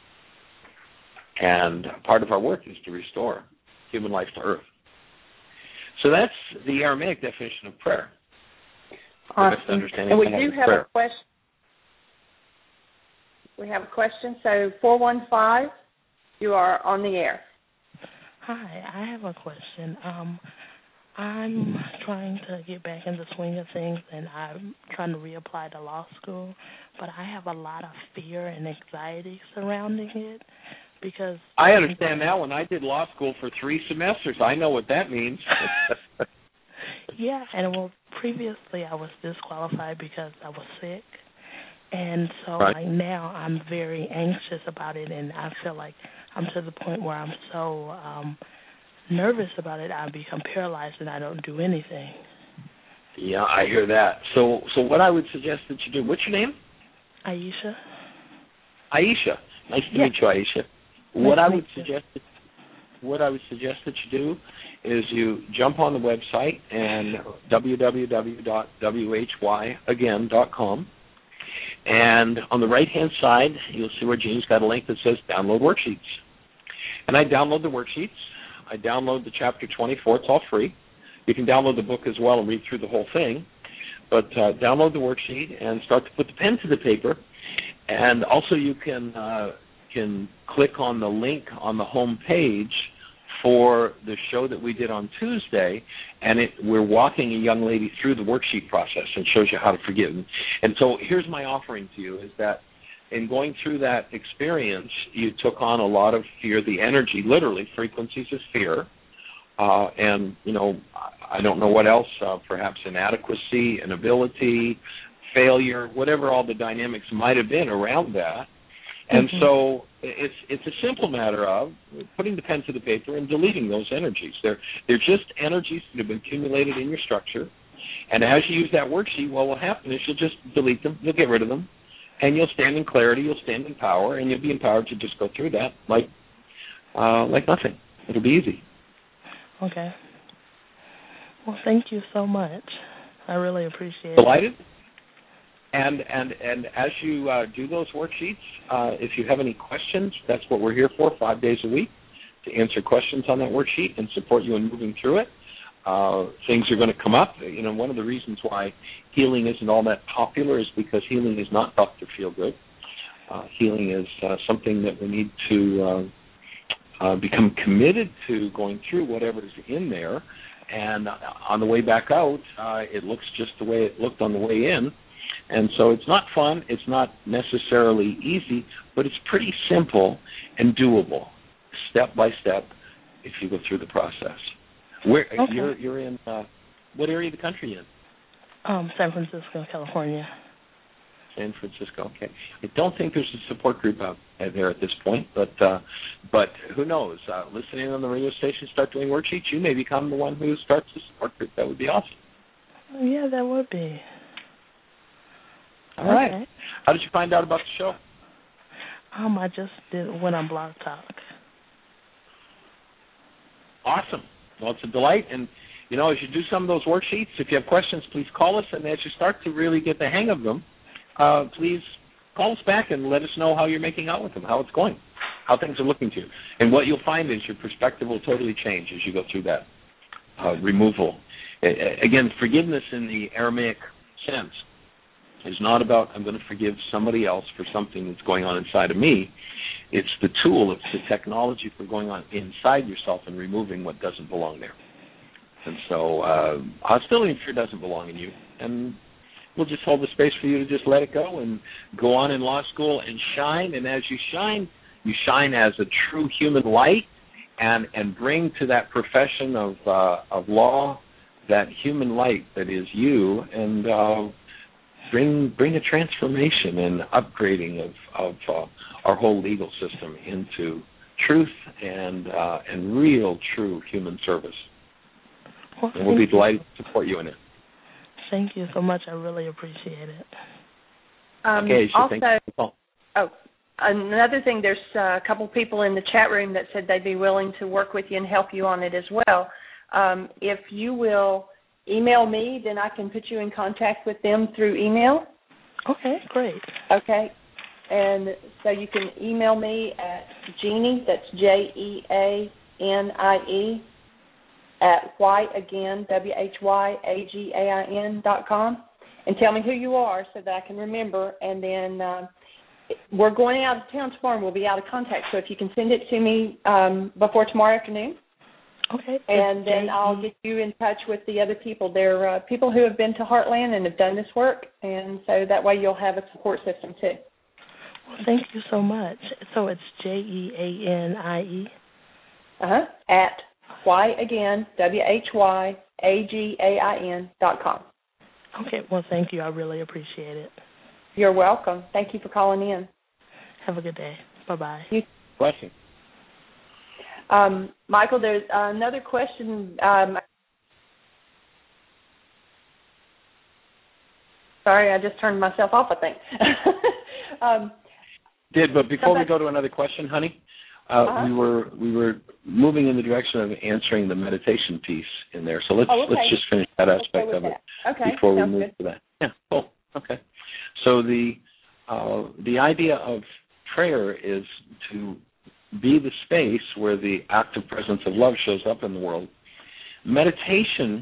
And part of our work is to restore human life to earth. So that's the Aramaic definition of prayer. Awesome. And we do have prayer. a question. We have a question. So four one five, you are on the air. Hi, I have a question. Um, I'm trying to get back in the swing of things, and I'm trying to reapply to law school, but I have a lot of fear and anxiety surrounding it because... I understand now. When I did law school for three semesters, I know what that means. Yeah, and well, previously I was disqualified because I was sick, and so right. like now I'm very anxious about it, and I feel like I'm to the point where I'm so um, nervous about it, I become paralyzed and I don't do anything. Yeah, I hear that. So, so what I would suggest that you do. What's your name? Aisha. Aisha. Nice to yeah. meet you, Aisha. Nice What I meet would you. suggest. That, what I would suggest that you do is you jump on the website and w w w dot w h y again dot com, and on the right-hand side, you'll see where Jean's got a link that says download worksheets. And I download the worksheets. I download the chapter twenty-four. It's all free. You can download the book as well and read through the whole thing. But uh, download the worksheet and start to put the pen to the paper. And also you can uh, can click on the link on the home page for the show that we did on Tuesday, and it, we're walking a young lady through the worksheet process and shows you how to forgive. And so here's my offering to you, is that in going through that experience, you took on a lot of fear, the energy, literally, frequencies of fear, uh, and, you know, I don't know what else, uh, perhaps inadequacy, inability, failure, whatever all the dynamics might have been around that. And mm-hmm. so it's it's a simple matter of putting the pen to the paper and deleting those energies. They're they're just energies that have been accumulated in your structure. And as you use that worksheet, what will happen is you'll just delete them, you'll get rid of them, and you'll stand in clarity, you'll stand in power, and you'll be empowered to just go through that like uh, like nothing. It'll be easy. Okay. Well, thank you so much. I really appreciate Delighted. it. Delighted. And and and as you uh, do those worksheets, uh, if you have any questions, that's what we're here for, five days a week, to answer questions on that worksheet and support you in moving through it. Uh, things are going to come up. You know, one of the reasons why healing isn't all that popular is because healing is not Doctor Feelgood. Uh, healing is uh, something that we need to uh, uh, become committed to going through whatever's in there. And on the way back out, uh, it looks just the way it looked on the way in. And so it's not fun, it's not necessarily easy, but it's pretty simple and doable, step by step, if you go through the process. Where okay. you're you're in uh, what area of the country in? Um, San Francisco, California. San Francisco. Okay. I don't think there's a support group out there at this point, but uh, but who knows? Uh, listening on the radio station, start doing worksheets. You may become the one who starts the support group. That would be awesome. Yeah, that would be. All right. Okay. How did you find out about the show? Um, I just did went on Blog Talk. Awesome. Well, it's a delight. And, you know, as you do some of those worksheets, if you have questions, please call us. And as you start to really get the hang of them, uh, please call us back and let us know how you're making out with them, how it's going, how things are looking to you. And what you'll find is your perspective will totally change as you go through that uh, removal. Again, forgiveness in the Aramaic sense is not about I'm going to forgive somebody else for something that's going on inside of me. It's the tool, it's the technology for going on inside yourself and removing what doesn't belong there. And so uh, hostility and fear doesn't belong in you. And we'll just hold the space for you to just let it go and go on in law school and shine. And as you shine, you shine as a true human light and, and bring to that profession of, uh, of law that human light that is you, and uh, Bring bring a transformation and upgrading of of uh, our whole legal system into truth and uh, and real true human service. Well, and we'll be delighted to support you in it. Thank you so much. I really appreciate it. Um, okay. So also, thank you. oh, another thing. There's uh, a couple people in the chat room that said they'd be willing to work with you and help you on it as well. Um, if you will email me, then I can put you in contact with them through email. Okay, great. Okay. And so you can email me at Jeanie, that's J E A N I E, at why again, W H Y A G A I N dot com, and tell me who you are so that I can remember. And then um, we're going out of town tomorrow and we'll be out of contact. So if you can send it to me um, before tomorrow afternoon, Okay. And then J E I'll get you in touch with the other people. They're uh, people who have been to Heartland and have done this work, and so that way you'll have a support system too. Well, thank you so much. So it's J E A N I E? Uh-huh. At Why Again, W H Y A G A I N dot com. Okay. Well, thank you. I really appreciate it. You're welcome. Thank you for calling in. Have a good day. Bye-bye. You- Blessing. Um, Michael, there's another question. Um, sorry, I just turned myself off, I think. um, Did, but before somebody- we go to another question, honey, uh, Uh-huh. we were we were moving in the direction of answering the meditation piece in there. So let's Oh, okay. let's just finish that Let's aspect go with of it that. Okay, before we sounds move good. to that. Yeah, cool. Okay. So the uh, the idea of prayer is to be the space where the active presence of love shows up in the world. Meditation,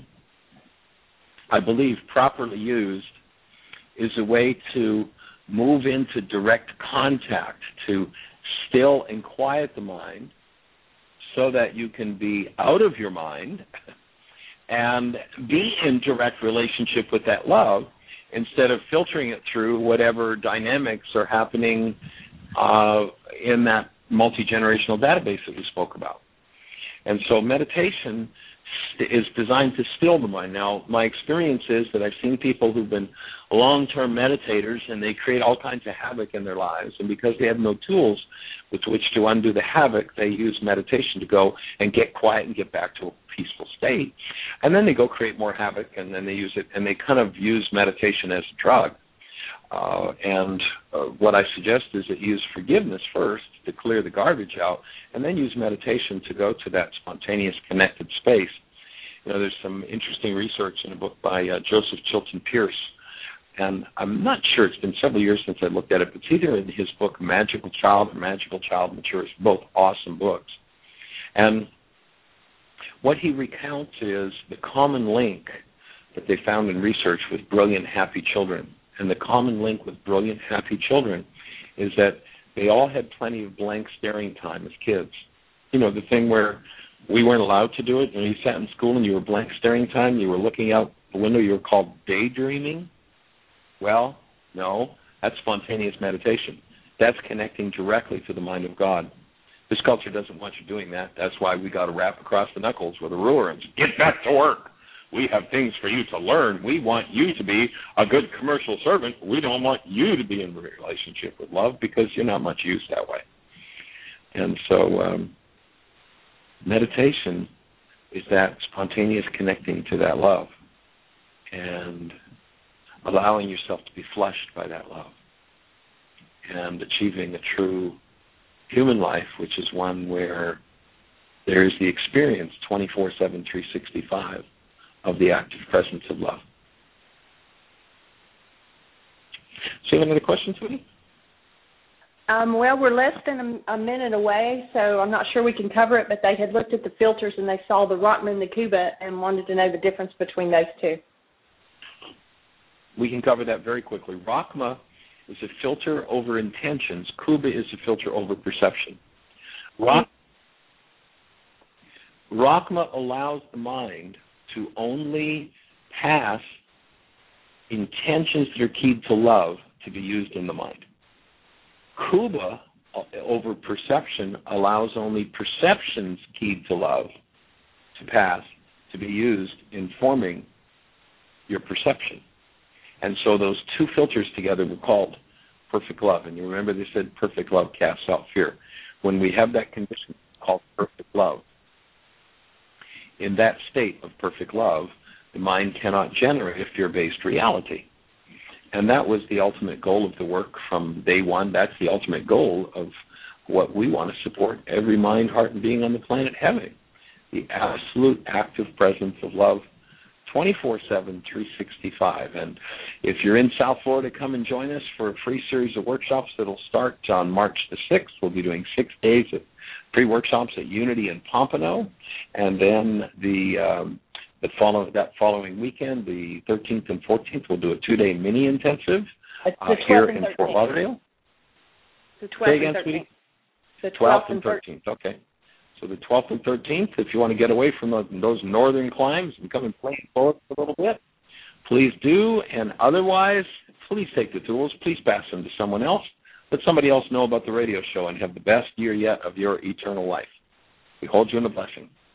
I believe, properly used, is a way to move into direct contact, to still and quiet the mind so that you can be out of your mind and be in direct relationship with that love instead of filtering it through whatever dynamics are happening uh, in that multi-generational database that we spoke about. And so meditation st- is designed to still the mind. Now, my experience is that I've seen people who've been long-term meditators and they create all kinds of havoc in their lives. And because they have no tools with which to undo the havoc, they use meditation to go and get quiet and get back to a peaceful state. And then they go create more havoc, and then they use it, and they kind of use meditation as a drug. Uh, and uh, what I suggest is that you use forgiveness first to clear the garbage out, and then use meditation to go to that spontaneous connected space. You know, there's some interesting research in a book by uh, Joseph Chilton Pierce, and I'm not sure, it's been several years since I looked at it, but it's either in his book Magical Child or Magical Child Matures, both awesome books. And what he recounts is the common link that they found in research with brilliant, happy children. And the common link with brilliant, happy children is that they all had plenty of blank staring time as kids. You know, the thing where we weren't allowed to do it. When you sat in school and you were blank staring time, you were looking out the window, you were called daydreaming. Well, no, that's spontaneous meditation. That's connecting directly to the mind of God. This culture doesn't want you doing that. That's why we got to rap across the knuckles with a ruler and say, get back to work. We have things for you to learn. We want you to be a good commercial servant. We don't want you to be in a relationship with love because you're not much used that way. And so um, meditation is that spontaneous connecting to that love and allowing yourself to be flushed by that love and achieving a true human life, which is one where there is the experience twenty-four seven, three sixty-five of the active presence of love. So you have another question, Sweetie? Um, well, we're less than a, a minute away, so I'm not sure we can cover it, but they had looked at the filters and they saw the Rockman and the Kuba and wanted to know the difference between those two. We can cover that very quickly. Rockma is a filter over intentions. Kuba is a filter over perception. Rock, Rockma allows the mind to only pass intentions that are keyed to love to be used in the mind. Kuba, over perception, allows only perceptions keyed to love to pass, to be used in forming your perception. And so those two filters together were called perfect love. And you remember they said perfect love casts out fear. When we have that condition called perfect love, in that state of perfect love, the mind cannot generate a fear-based reality. And that was the ultimate goal of the work from day one. That's the ultimate goal of what we want to support every mind, heart, and being on the planet having. The absolute active presence of love twenty-four seven, three sixty-five. And if you're in South Florida, come and join us for a free series of workshops that will start on March the sixth. We'll be doing six days of free workshops at Unity in Pompano. And then the um, the follow, that following weekend, the thirteenth and fourteenth, we'll do a two-day mini-intensive uh, here in Fort Lauderdale. The twelfth Say again, and sweetie? The twelfth and thirteenth, okay. So the twelfth and thirteenth, if you want to get away from those northern climes and come and play in Florida for a little bit, please do. And otherwise, please take the tools. Please pass them to someone else. Let somebody else know about the radio show and have the best year yet of your eternal life. We hold you in a blessing.